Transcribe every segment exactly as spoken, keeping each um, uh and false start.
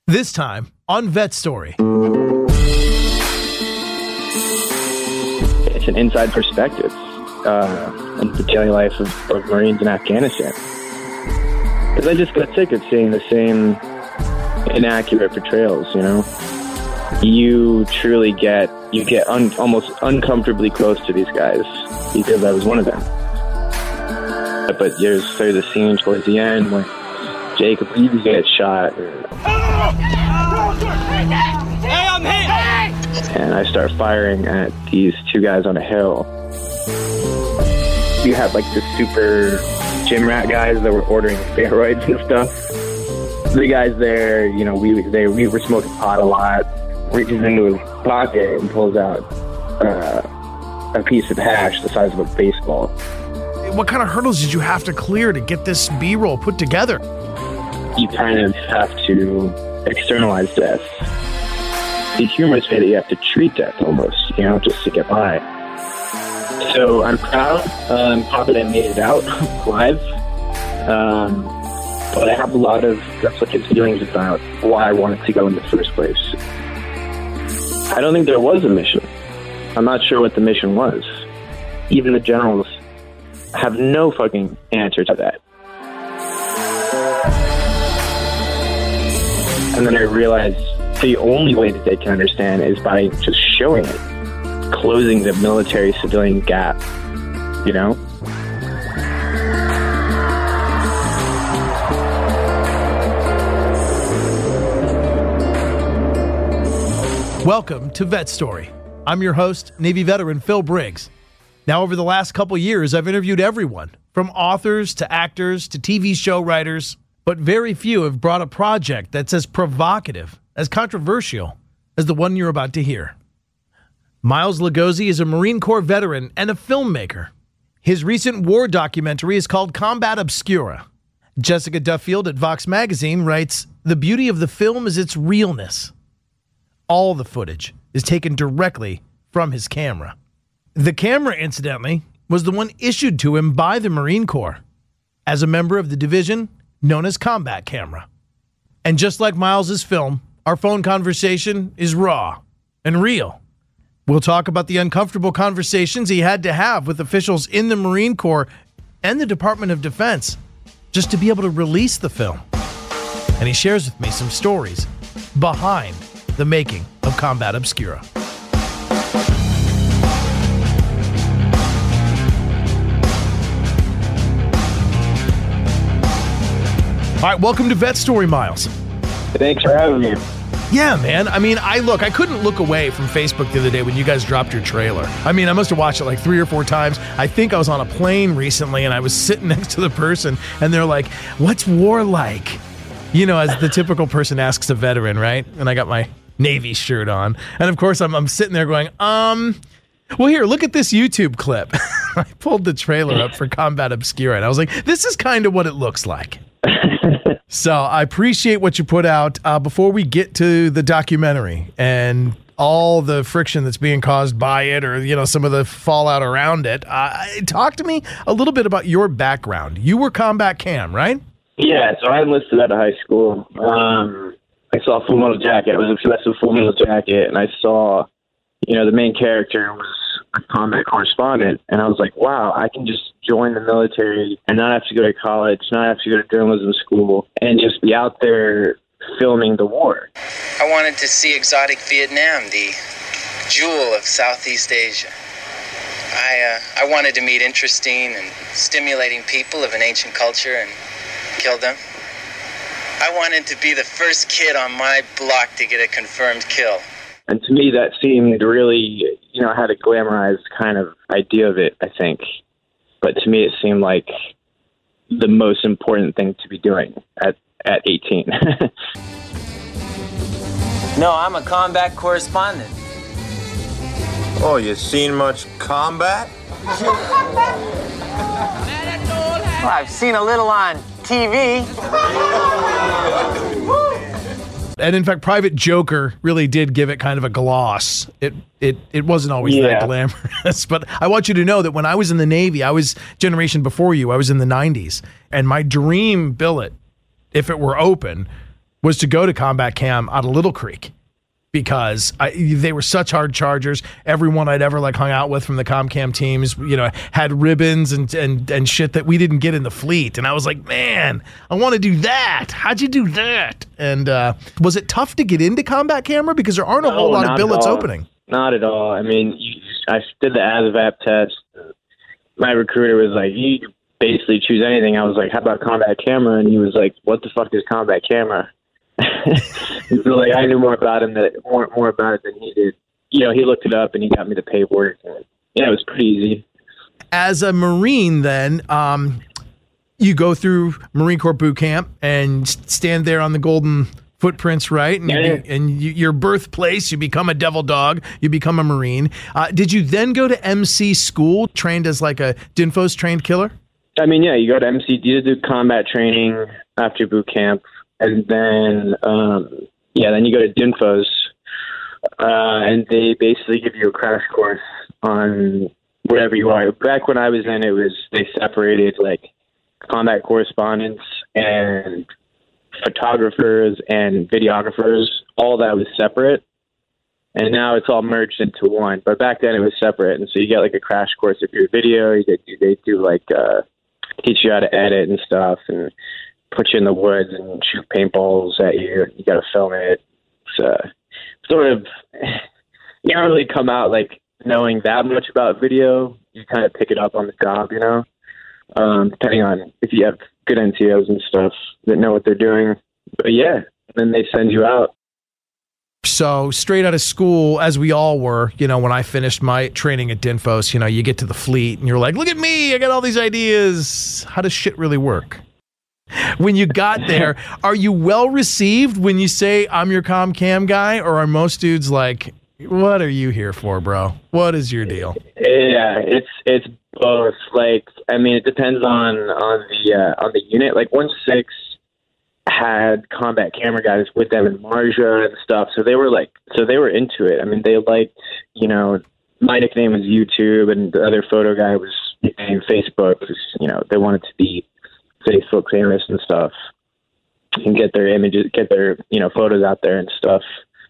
This time on Vet Story. It's an inside perspective uh, on the daily life of, of Marines in Afghanistan. Because I just got sick of seeing the same inaccurate portrayals, you know? You truly get, you get un, almost uncomfortably close to these guys because I was one of them. But there's, there's a scene towards the end where Jacob Levy gets shot. Hey, I'm hit! And I start firing at these two guys on a hill. You had like the super gym rat guys that were ordering steroids and stuff. The guys there, you know, we they we were smoking pot a lot. Reaches into his pocket and pulls out uh, a piece of hash the size of a baseball. What kind of hurdles did you have to clear to get this B-roll put together? You kind of have to externalize death. The humorous way that you have to treat death almost, you know, just to get by. So I'm proud. Uh, I'm proud that I made it out alive. Um, but I have a lot of replicant feelings about why I wanted to go in the first place. I don't think there was a mission. I'm not sure what the mission was. Even the generals have no fucking answer to that. And then I realized the only way that they can understand is by just showing it, closing the military-civilian gap, you know? Welcome to Vet Story. I'm your host, Navy veteran Phil Briggs. Now, over the last couple years, I've interviewed everyone, from authors to actors to T V show writers, but very few have brought a project that's as provocative, as controversial as the one you're about to hear. Miles Lugosi is a Marine Corps veteran and a filmmaker. His recent war documentary is called Combat Obscura. Jessica Duffield at Vox Magazine writes, "The beauty of the film is its realness. All the footage is taken directly from his camera." The camera, incidentally, was the one issued to him by the Marine Corps as a member of the division known as Combat Camera. And just like Miles's film, our phone conversation is raw and real. We'll talk about the uncomfortable conversations he had to have with officials in the Marine Corps and the Department of Defense just to be able to release the film. And he shares with me some stories behind the making of Combat Obscura. All right, welcome to Vet Story, Miles. Thanks for having me. Yeah, man. I mean, I look, I couldn't look away from Facebook the other day when you guys dropped your trailer. I mean, I must have watched it like three or four times. I think I was on a plane recently and I was sitting next to the person and they're like, "What's war like?" You know, as the typical person asks a veteran, right? And I got my Navy shirt on. And of course, I'm, I'm sitting there going, um, well, here, look at this YouTube clip. I pulled the trailer up for Combat Obscura and I was like, this is kind of what it looks like. So I appreciate what you put out. Uh, before we get to the documentary and all the friction that's being caused by it, or, you know, some of the fallout around it, uh, talk to me a little bit about your background. You were Combat Cam, right? Yeah, so I enlisted out of high school. Um, I saw Full Metal Jacket. I was obsessed with Full Metal Jacket, and I saw, you know, the main character was a combat correspondent, and I was like, wow, I can just join the military and not have to go to college, not have to go to journalism school, and just be out there filming the war. I wanted to see exotic Vietnam, the jewel of Southeast Asia. I uh, I wanted to meet interesting and stimulating people of an ancient culture and kill them. I wanted to be the first kid on my block to get a confirmed kill. And to me, that seemed really, you know, I had a glamorized kind of idea of it, I think. But to me, it seemed like the most important thing to be doing at, at eighteen. No, I'm a combat correspondent. Oh, you seen much combat? Well, I've seen a little on T V. And in fact, Private Joker really did give it kind of a gloss. It it it wasn't always Yeah. that glamorous. But I want you to know that when I was in the Navy, I was generation before you. I was in the nineties. And my dream billet, if it were open, was to go to Combat Cam out of Little Creek because I, they were such hard chargers. Everyone I'd ever like hung out with from the ComCam teams, you know, had ribbons and, and, and shit that we didn't get in the fleet. And I was like, man, I want to do that. How'd you do that? And uh, was it tough to get into Combat Camera? Because there aren't a whole No, lot of not at billets all. opening. Not at all. I mean, you, I did the ASVAB test. My recruiter was like, you can basically choose anything. I was like, how about Combat Camera? And he was like, what the fuck is Combat Camera? So like, I knew more about him that more more about it than he did. You know, he looked it up and he got me the paperwork. And, yeah, it was pretty easy. As a Marine, then, um, you go through Marine Corps boot camp and stand there on the golden footprints, right? And, Yeah. you, and you, your birthplace, you become a devil dog, you become a Marine. Uh, did you then go to M C school, trained as like a DINFOS trained killer? I mean, yeah, you go to M C, you do combat training after boot camp. And then, um, yeah, then you go to DINFOS, uh, and they basically give you a crash course on whatever you are. Back when I was in, it was they separated like combat correspondents and photographers and videographers. All that was separate, and now it's all merged into one. But back then, it was separate, and so you get like a crash course if you're video. You get they do like uh, teach you how to edit and stuff, and put you in the woods and shoot paintballs at you. You got to film it. It's uh, sort of, you don't really come out like knowing that much about video. You kind of pick it up on the job, you know, um, depending on if you have good N C Os and stuff that know what they're doing. But yeah, then they send you out. So straight out of school, as we all were, you know, when I finished my training at DINFOS, you know, you get to the fleet and you're like, look at me, I got all these ideas. How does shit really work? When you got there, are you well received when you say I'm your ComCam guy, or are most dudes like, what are you here for, bro? What is your deal? Yeah, it's it's both. Like, I mean, it depends on on the uh, on the unit. Like, one six had combat camera guys with them in Marja and stuff, so they were like, so they were into it. I mean, they liked, you know, my nickname was YouTube, and the other photo guy was nicknamed Facebook. Was, you know, they wanted to be Facebook famous and stuff, and get their images, get their, you know, photos out there and stuff.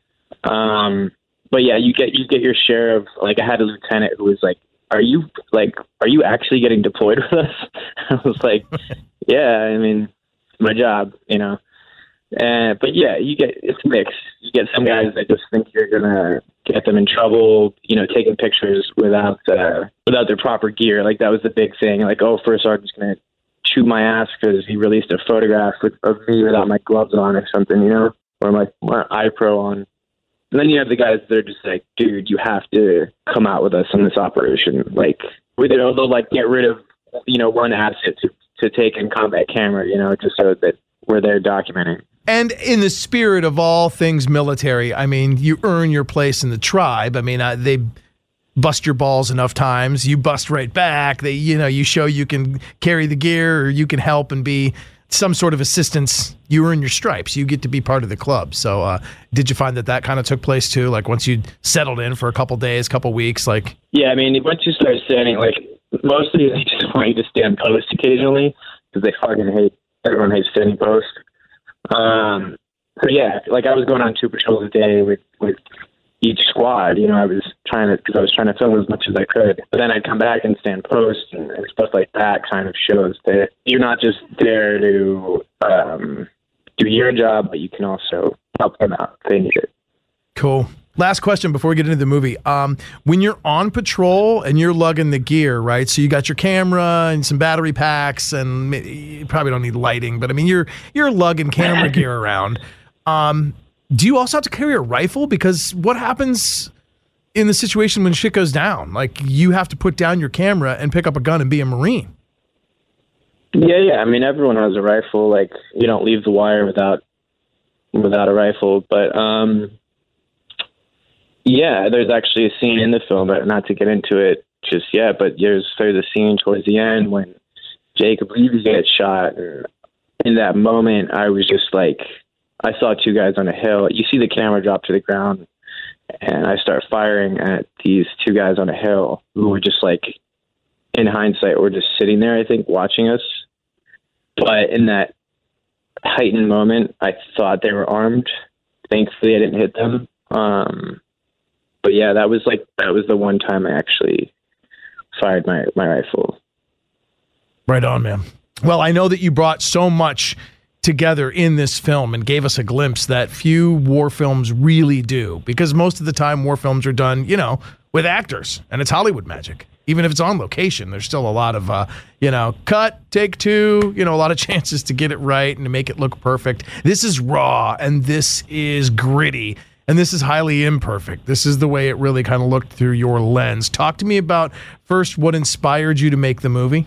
Um, but yeah, you get you get your share of, like, I had a lieutenant who was like, "Are you like, are you actually getting deployed with us?" I was like, "Yeah, I mean, my job, you know." Uh, but yeah, you get it's mixed. You get some guys that just think you're gonna get them in trouble, you know, taking pictures without uh, without their proper gear. Like, that was the big thing. Like, oh, first sergeant's gonna shoot my ass because he released a photograph with, of me without my gloves on or something, you know, or my, my iPro on. And then you have the guys that are just like, dude, you have to come out with us on this operation. Like, with it, they'll like get rid of, you know, one asset to, to take in combat camera, you know, just so that we're there documenting. And in the spirit of all things military, I mean, you earn your place in the tribe. I mean, uh, they bust your balls enough times, you bust right back. They, you know, you show you can carry the gear, or you can help and be some sort of assistance. You earn your stripes. You get to be part of the club. So, uh, did you find that that kind of took place too? Like, once you settled in for a couple days, couple weeks, like? Yeah, I mean, once you start standing, like, mostly they just want you to stand post occasionally because they fucking hate, everyone hates standing post. Um, so yeah, like, I was going on two patrols a day with, with each squad, you know. I was trying to, because I was trying to film as much as I could, but then I'd come back and stand post, and, and stuff like that kind of shows that you're not just there to um, do your job, but you can also help them out if they need it. Cool. Last question before we get into the movie. Um, when you're on patrol and you're lugging the gear, right? So you got your camera and some battery packs, and you probably don't need lighting, but I mean, you're you're lugging camera gear around. Um, do you also have to carry a rifle? Because what happens in the situation when shit goes down? Like, you have to put down your camera and pick up a gun and be a Marine. Yeah, yeah. I mean, everyone has a rifle. Like, you don't leave the wire without without a rifle. But um, yeah, there's actually a scene in the film, but not to get into it just yet. But there's there's a scene towards the end when Jacob Levy gets shot, and in that moment, I was just like, I saw two guys on a hill. You see the camera drop to the ground, and I start firing at these two guys on a hill who were just like, in hindsight, were just sitting there, I think, watching us. But in that heightened moment. I thought they were armed. Thankfully, I didn't hit them. Um, but yeah, that was like that was the one time I actually fired my, my rifle. Right on, man. Well, I know that you brought so much together in this film and gave us a glimpse that few war films really do, because most of the time war films are done, you know, with actors, and it's Hollywood magic. Even if it's on location, there's still a lot of, uh, you know, cut, take two, you know, a lot of chances to get it right and to make it look perfect. This is raw, and this is gritty, and this is highly imperfect. This is the way it really kind of looked through your lens. Talk to me about, first, what inspired you to make the movie?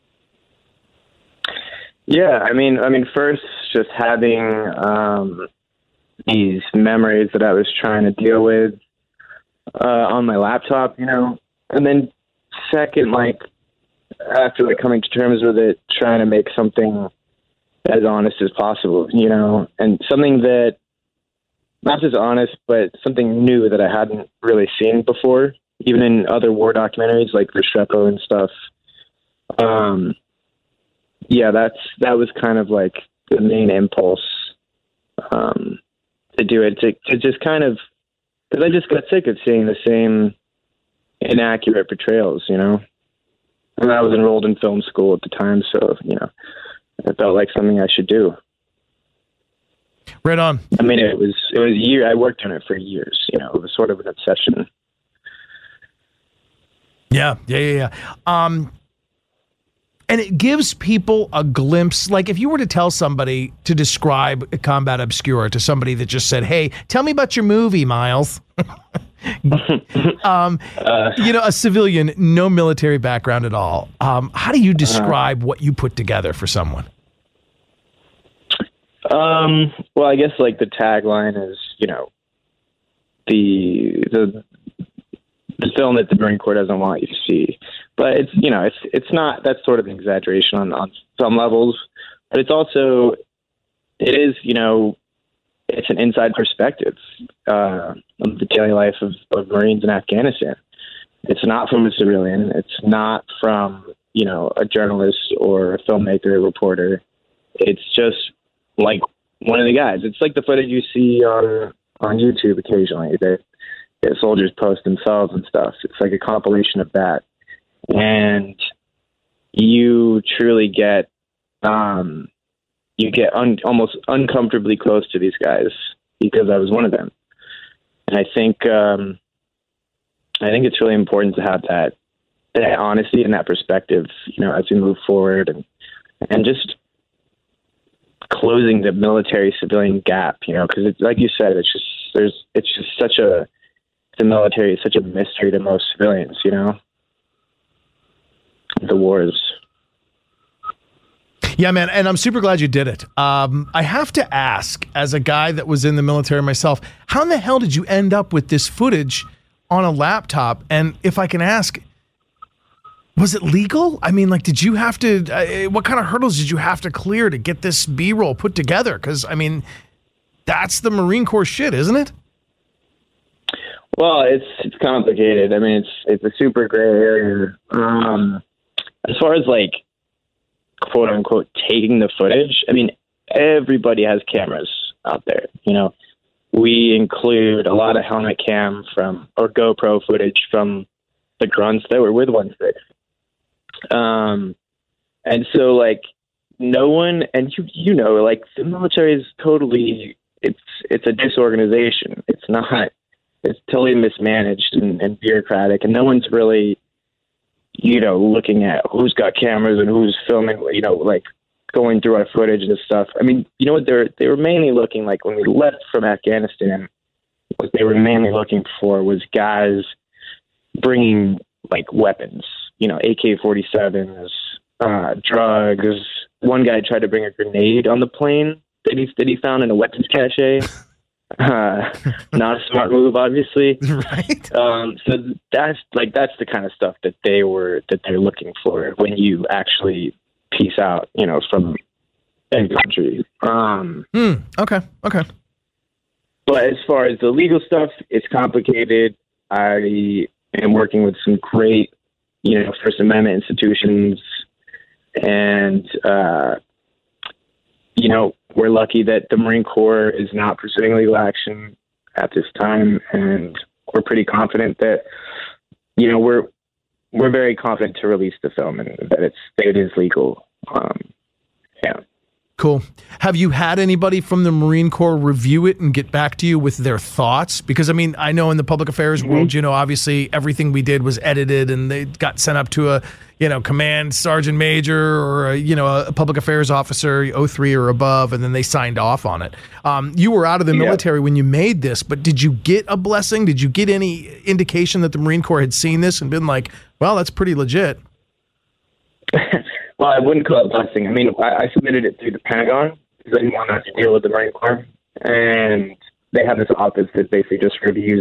Yeah, I mean, I mean, first, just having um, these memories that I was trying to deal with uh, on my laptop, you know, and then second, like, after like coming to terms with it, trying to make something as honest as possible, you know, and something that not just honest, but something new that I hadn't really seen before, even in other war documentaries like Restrepo and stuff. Um, yeah, that's that was kind of like the main impulse um, to do it, to, to just kind of, because I just got sick of seeing the same inaccurate portrayals, you know. And I was enrolled in film school at the time, so, you know, it felt like something I should do. Right on. I mean, it was it was a year. I worked on it for years, you know. It was sort of an obsession. Yeah, yeah, yeah, yeah. Um, and it gives people a glimpse, like if you were to tell somebody to describe Combat Obscura to somebody that just said, hey, tell me about your movie, Miles. um, uh, you know, a civilian, no military background at all. Um, how do you describe uh, what you put together for someone? Um, well, I guess like the tagline is, you know, the the the film that the Marine Corps doesn't want you to see. But it's, you know, it's it's not, that's sort of an exaggeration on, on some levels, but it's also, it is, you know, it's an inside perspective uh, of the daily life of, of Marines in Afghanistan. It's not from a civilian. It's not from, you know, a journalist or a filmmaker, a reporter. It's just like one of the guys. It's like the footage you see on on YouTube occasionally that, that soldiers post themselves and stuff. It's like a compilation of that. And you truly get, um, you get un, almost uncomfortably close to these guys because I was one of them. And I think, um, I think it's really important to have that, that honesty and that perspective, you know, as we move forward, and, and just closing the military civilian gap, you know, because it's like you said, it's just, there's, it's just such a, the military is such a mystery to most civilians, you know, the wars. Yeah, man, and I'm super glad you did it. Um, I have to ask, as a guy that was in the military myself, how in the hell did you end up with this footage on a laptop? And if I can ask, was it legal? I mean, like, did you have to, uh, what kind of hurdles did you have to clear to get this B-roll put together? Because, I mean, that's the Marine Corps shit, isn't it? Well, it's it's complicated. I mean, it's it's a super gray area. Um, as far as, like, quote unquote taking the footage, I mean, everybody has cameras out there. You know, we include a lot of helmet cam from or GoPro footage from the grunts that were with one six. Um, and so like no one, and you you know, like the military is totally, it's it's a disorganization. It's not, it's totally mismanaged and, and bureaucratic, and no one's really, you know, looking at who's got cameras and who's filming, you know, like going through our footage and stuff. I mean, you know what, they're, they were mainly looking, like when we left from Afghanistan, what they were mainly looking for was guys bringing like weapons, you know, A K forty-sevens, uh, drugs. One guy tried to bring a grenade on the plane that he, that he found in a weapons cache. Uh, not a smart move, obviously. Right. Um, so that's like that's the kind of stuff that they were that they're looking for when you actually piece out, you know, from any country. Um, mm, okay. Okay. But as far as the legal stuff, it's complicated. I am working with some great, you know, First Amendment institutions, and uh, you know, we're lucky that the Marine Corps is not pursuing legal action at this time, and we're pretty confident that, you know, we're we're very confident to release the film and that it's that it is legal. Um, yeah. Cool. Have you had anybody from the Marine Corps review it and get back to you with their thoughts? Because, I mean, I know in the public affairs mm-hmm. world, you know, obviously everything we did was edited and they got sent up to a, you know, command sergeant major or, a, you know, a public affairs officer, oh three or above, and then they signed off on it. Um, you were out of the yeah. military when you made this, but did you get a blessing? Did you get any indication that the Marine Corps had seen this and been like, well, that's pretty legit? Well, I wouldn't call it blessing. I mean, I, I submitted it through the Pentagon because I didn't want to deal with the Marine Corps. And they have this office that basically just reviews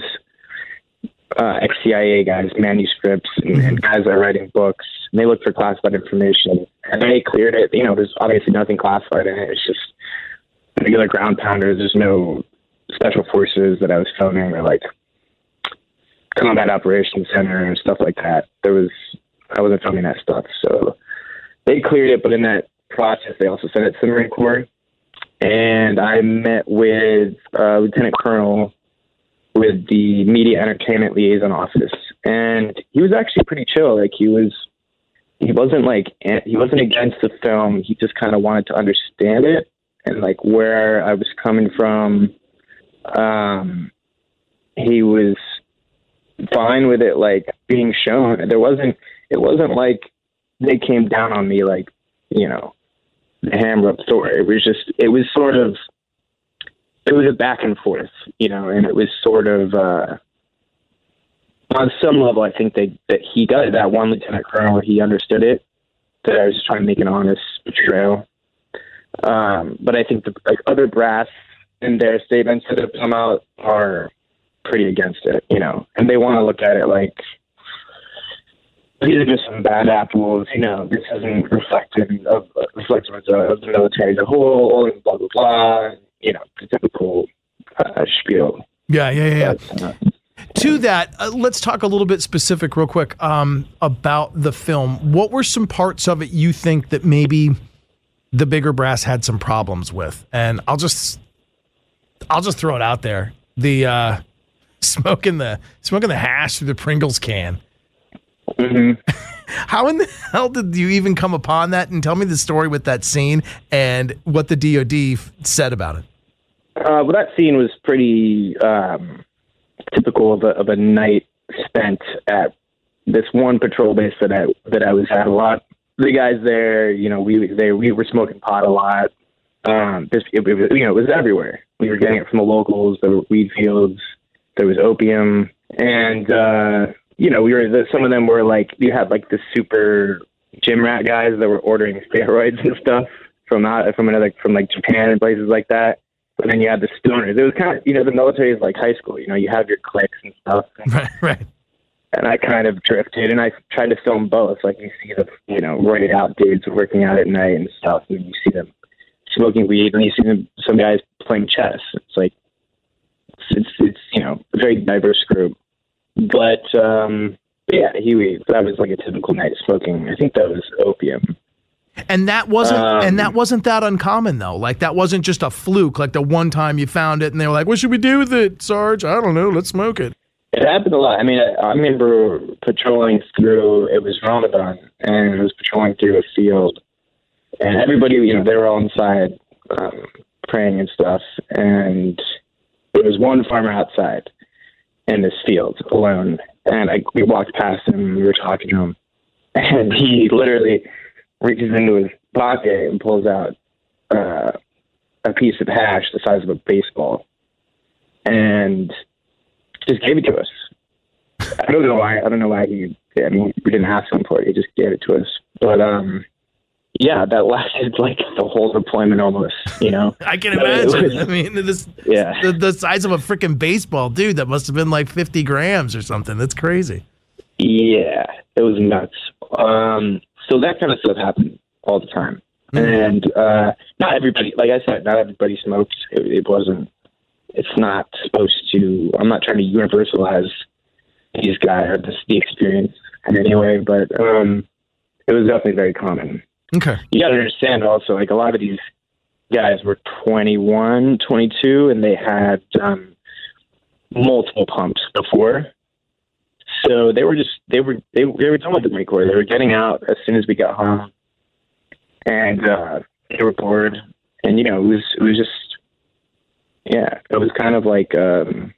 uh, ex-C I A guys' manuscripts and, and guys that are writing books. And they look for classified information. And they cleared it. You know, there's obviously nothing classified in it. It's just regular ground pounders. There's no special forces that I was filming or, like, combat operations center and stuff like that. There was, I wasn't filming that stuff, so... They cleared it, but in that process, they also sent it to the Marine Corps. And I met with uh, Lieutenant Colonel with the Media Entertainment Liaison Office, and he was actually pretty chill. Like he was, he wasn't like he wasn't against the film. He just kind of wanted to understand it and like where I was coming from. Um, he was fine with it, like being shown. There wasn't. It wasn't like they came down on me like, you know, the hammer up story. It was just, it was sort of, it was a back and forth, you know, and it was sort of, uh, on some level, I think they, that he got it, that one lieutenant colonel, he understood it, that I was just trying to make an honest portrayal. Um, but I think the like other brass in their statements that have come out are pretty against it, you know, and they want to look at it like, these are just some bad apples, you know, this isn't reflective of, reflective of the, of the military as a whole, and blah, blah, blah, you know, the typical uh, spiel. Yeah, yeah, yeah. But, uh, to that, uh, let's talk a little bit specific real quick um, about the film. What were some parts of it you think that maybe the bigger brass had some problems with? And I'll just, I'll just throw it out there. The uh, smoking the smoking the hash through the Pringles can. Mm-hmm. How in the hell did you even come upon that? And tell me the story with that scene and what the D O D f- said about it. Uh, well, that scene was pretty um, typical of a, of a night spent at this one patrol base that I that I was at a lot. The guys there, you know, we they we were smoking pot a lot. Um, this, it, it, you know, it was everywhere. We were getting it from the locals. There were weed fields. There was opium, and uh, you know, we were. The, some of them were like, you had like the super gym rat guys that were ordering steroids and stuff from out from another from like Japan and places like that. But then you had the stoners. It was kind of, you know, the military is like high school. You know, you have your cliques and stuff. Right, right. And I kind of drifted, and I tried to film both. Like you see the, you know, roided out dudes working out at night and stuff, and you see them smoking weed, and you see them, some guys playing chess. It's like it's it's, it's you know, a very diverse group. But um, yeah, he that was like a typical night smoking. I think that was opium. And that wasn't um, and that wasn't that uncommon though. Like that wasn't just a fluke. Like the one time you found it and they were like, "What should we do with it, Sarge? I don't know. Let's smoke it." It happened a lot. I mean, I, I remember patrolling through. It was Ramadan, and I was patrolling through a field, and everybody, you know, they were all inside um, praying and stuff. And there was one farmer outside in this field alone, and I, we walked past him. And we were talking to him, and he literally reaches into his pocket and pulls out uh, a piece of hash the size of a baseball, and just gave it to us. I don't know why. I don't know why he. I mean, we didn't ask him for it. He just gave it to us. But um, yeah, that lasted like the whole deployment almost. You know, I can imagine. I mean, this yeah, the, the size of a freaking baseball, dude. That must have been like fifty grams or something. That's crazy. Yeah, it was nuts. Um, so that kind of stuff happened all the time, mm-hmm. and uh, not everybody. Like I said, not everybody smoked. It, it wasn't. It's not supposed to. I'm not trying to universalize these guys or this, the experience in any way, but um, it was definitely very common. Okay. You got to understand also, like a lot of these guys were twenty-one, twenty-two, and they had um, multiple pumps before. So they were just, they were, they, they were done with the Marine Corps. They were getting out as soon as we got home. And uh, they were bored. And, you know, it was, it was just, yeah, it was kind of like, um,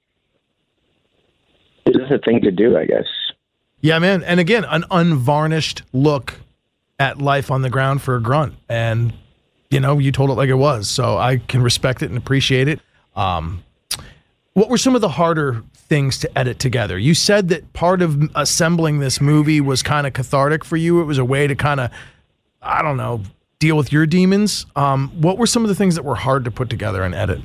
it was a thing to do, I guess. Yeah, man. And again, an unvarnished look at life on the ground for a grunt. And, you know, you told it like it was. So I can respect it and appreciate it. Um, what were some of the harder things to edit together? You said that part of assembling this movie was kind of cathartic for you. It was a way to kind of, I don't know, deal with your demons. Um, what were some of the things that were hard to put together and edit?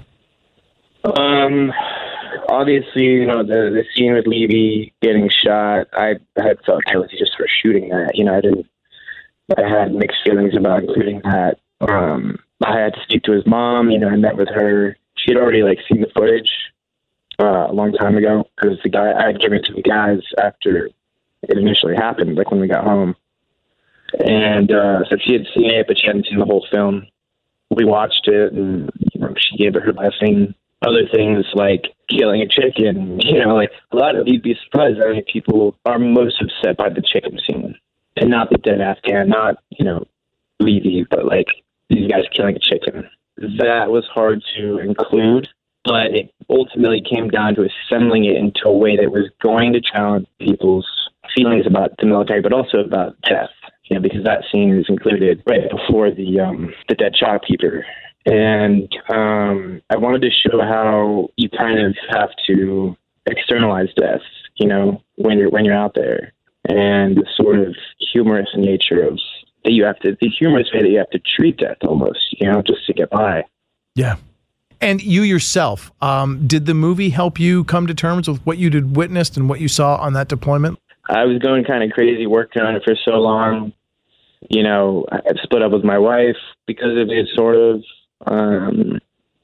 Um, obviously, you know, the, the scene with Levy getting shot, I had felt guilty just for shooting that. You know, I didn't, I had mixed feelings about including that. Um, I had to speak to his mom. You know, I met with her. She had already, like, seen the footage uh, a long time ago, because the guy, I had given it to the guys after it initially happened, like when we got home. And uh, so she had seen it, but she hadn't seen the whole film. We watched it, and, you know, she gave it her blessing. Other things like killing a chicken, you know, like a lot of, you'd be surprised how many people are most upset by the chicken scene. And not the dead Afghan, not, you know, Levy, but like these guys killing a chicken. That was hard to include, but it ultimately came down to assembling it into a way that was going to challenge people's feelings about the military, but also about death, you know, because that scene is included right before the um, the dead shopkeeper. And um, I wanted to show how you kind of have to externalize death, you know, when you're when you're out there, and the sort of humorous nature of that you have to, the humorous way that you have to treat death almost, you know, just to get by. Yeah. And you yourself, um, did the movie help you come to terms with what you had witnessed and what you saw on that deployment? I was going kind of crazy working on it for so long. You know, I split up with my wife because of it, sort of. Um,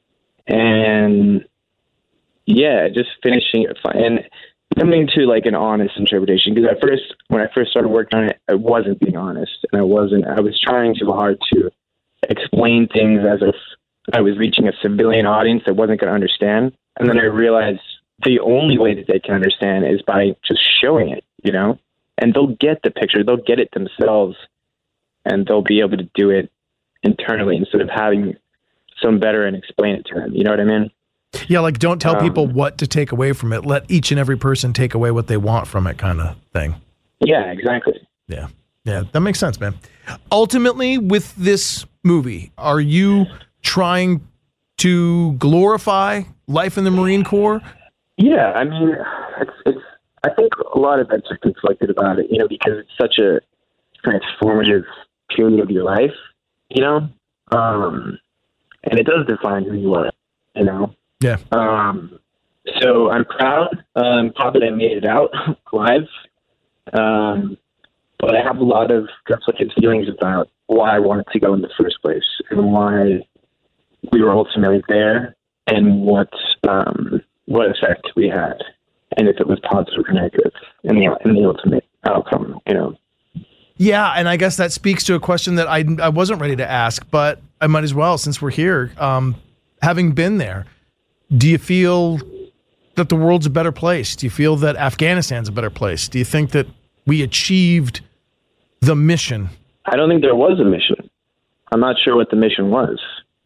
and yeah, just finishing it and coming to like an honest interpretation. Because at first, when I first started working on it, I wasn't being honest, and I wasn't, I was trying too hard to explain things as if I was reaching a civilian audience that wasn't going to understand. And then I realized the only way that they can understand is by just showing it, you know, and they'll get the picture, they'll get it themselves, and they'll be able to do it internally instead of having some better and explain it to them. You know what I mean? Yeah, like don't tell um, people what to take away from it. Let each and every person take away what they want from it, kind of thing. Yeah, exactly. Yeah. Yeah, that makes sense, man. Ultimately, with this movie, are you trying to glorify life in the Marine Corps? Yeah, I mean, it's, it's, I think a lot of vets are conflicted about it, you know, because it's such a transformative period of your life, you know, um, and it does define who you are, you know. Yeah. Um, so I'm proud. I'm proud that I made it out alive. Um, but I have a lot of conflicted feelings about why I wanted to go in the first place and why we were ultimately there and what um, what effect we had, and if it was positive or negative in the in the ultimate outcome, you know. Yeah, and I guess that speaks to a question that I I wasn't ready to ask, but I might as well since we're here. Um, having been there, do you feel that the world's a better place? Do you feel that Afghanistan's a better place? Do you think that we achieved the mission? I don't think there was a mission. I'm not sure what the mission was.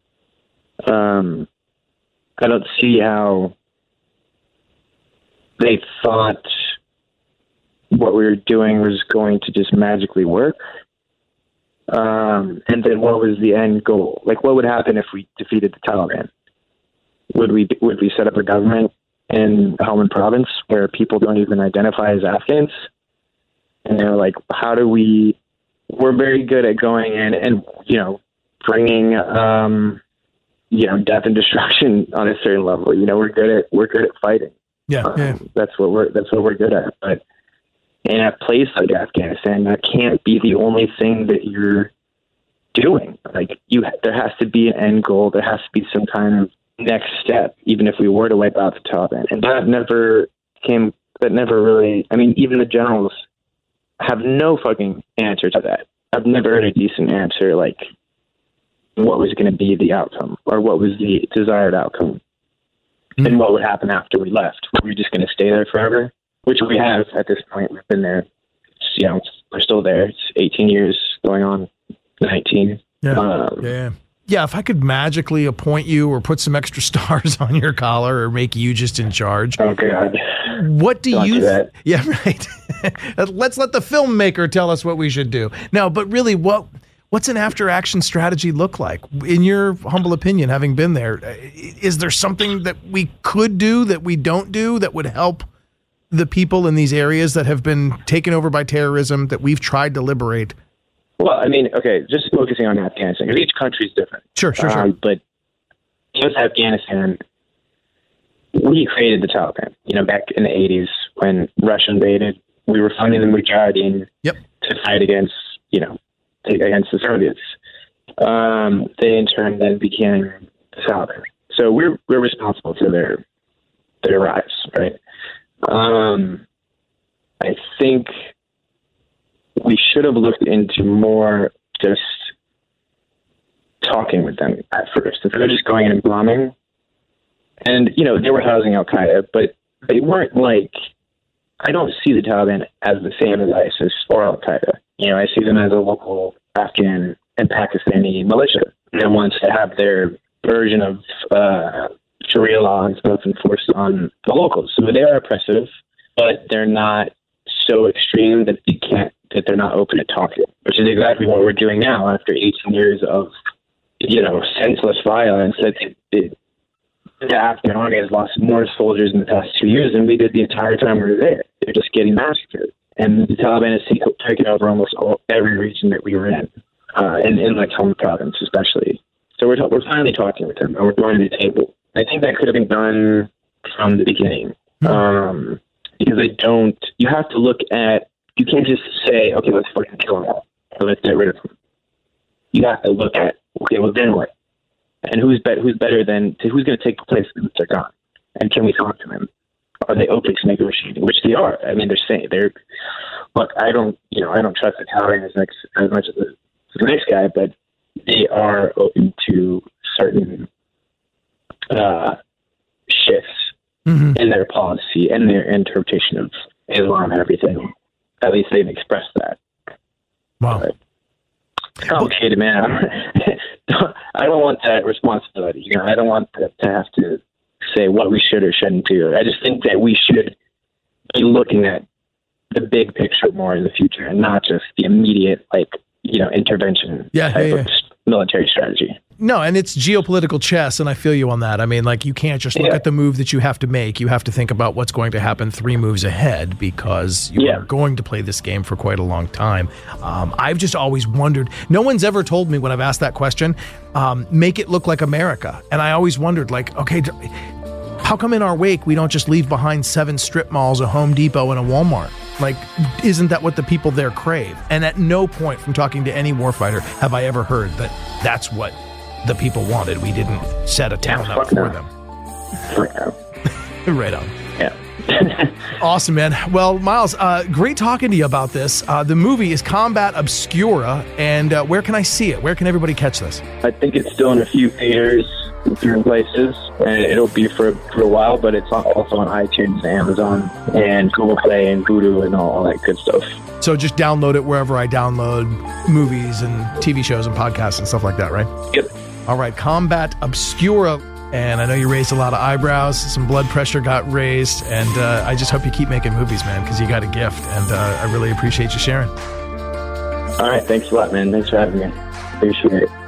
Um, I don't see how they thought what we were doing was going to just magically work. Um, and then what was the end goal? Like, what would happen if we defeated the Taliban? Would we would we set up a government in Helmand province where people don't even identify as Afghans? And they're like, how do we? We're very good at going in and, you know, bringing, um, you know, death and destruction on a certain level. You know, we're good at we're good at fighting. Yeah, um, yeah. That's what we're that's what we're good at. But in a place like Afghanistan, that can't be the only thing that you're doing. Like, you, there has to be an end goal. There has to be some kind of next step, even if we were to wipe out the Taliban. And that never came. That never really. I mean, even the generals have no fucking answer to that. I've never heard a decent answer. Like, what was going to be the outcome, or what was the desired outcome, mm-hmm. and what would happen after we left. Were we just going to stay there forever? Which we have at this point. We've been there. It's, you know, we're still there. It's eighteen years going on, nineteen. Yeah. Um, yeah. Yeah, if I could magically appoint you or put some extra stars on your collar or make you just in charge. Oh, God. What do Don't you... do that. Yeah, right. Let's let the filmmaker tell us what we should do. No, but really, what what's an after-action strategy look like? In your humble opinion, having been there, is there something that we could do that we don't do that would help the people in these areas that have been taken over by terrorism that we've tried to liberate? Well, I mean, okay, just focusing on Afghanistan, because each country is different. Sure, sure, sure. Um, but just Afghanistan, we created the Taliban, you know, back in the eighties when Russia invaded. We were funding the Mujahideen yep. to fight against, you know, against the Soviets. Um, they, in turn, then became the Taliban. So we're we're responsible for their their rise, right? Um, I think we should have looked into more just talking with them at first, instead of just going in and bombing. And, you know, they were housing Al Qaeda, but they weren't like, I don't see the Taliban as the same as ISIS or Al Qaeda. You know, I see them as a local Afghan and Pakistani militia that wants to have their version of uh, Sharia law and stuff enforced on the locals. So they are oppressive, but they're not so extreme that they can't, that they're not open to talking, which is exactly what we're doing now after eighteen years of, you know, senseless violence. That it, it, the Afghan army has lost more soldiers in the past two years than we did the entire time we were there. They're just getting massacred. And the Taliban has taken over almost all, every region that we were in, uh, in, in like Helmand province especially. So we're, we're finally talking with them, and we're going to the table. I think that could have been done from the beginning. Um, because they don't, you have to look at, you can't just say, okay, let's fucking kill them all, or let's get rid of them. You have to look at, okay, well then what? And who's better, who's better than, who's going to take the place once they're gone? And can we talk to them? Are they open to negotiating? Which they are. I mean, they're saying, they're, look, I don't, you know, I don't trust the Taliban as, next, as much as the, as the next guy, but they are open to certain uh, shifts mm-hmm. in their policy and their interpretation of Islam and everything. At least they've expressed that. Wow. But it's complicated, man. I don't want that responsibility. You know, I don't want to, to have to say what we should or shouldn't do. I just think that we should be looking at the big picture more in the future and not just the immediate, like, you know, intervention yeah, type yeah, yeah. of military strategy. No, and it's geopolitical chess, and I feel you on that. I mean, like, you can't just look yeah. at the move that you have to make. You have to think about what's going to happen three moves ahead, because you yeah. are going to play this game for quite a long time. Um, I've just always wondered, no one's ever told me when I've asked that question, um, make it look like America. And I always wondered, like, okay, how come in our wake we don't just leave behind seven strip malls, a Home Depot, and a Walmart? Like, isn't that what the people there crave? And at no point from talking to any warfighter have I ever heard that that's what the people wanted. We didn't set a town yeah, up for no. them. Fuck no. Right on. Yeah. Awesome, man. Well, Miles, uh, great talking to you about this. Uh, the movie is Combat Obscura, and uh, where can I see it? Where can everybody catch this? I think it's still in a few theaters in certain places, and it'll be for, for a while, but it's also on iTunes and Amazon and Google Play and Vudu and all, all that good stuff. So just download it wherever I download movies and T V shows and podcasts and stuff like that, right? Yep. All right, Combat Obscura. And I know you raised a lot of eyebrows, some blood pressure got raised, and uh, I just hope you keep making movies, man, because you got a gift, and uh, I really appreciate you sharing. All right, thanks a lot, man. Thanks for having me. Appreciate it.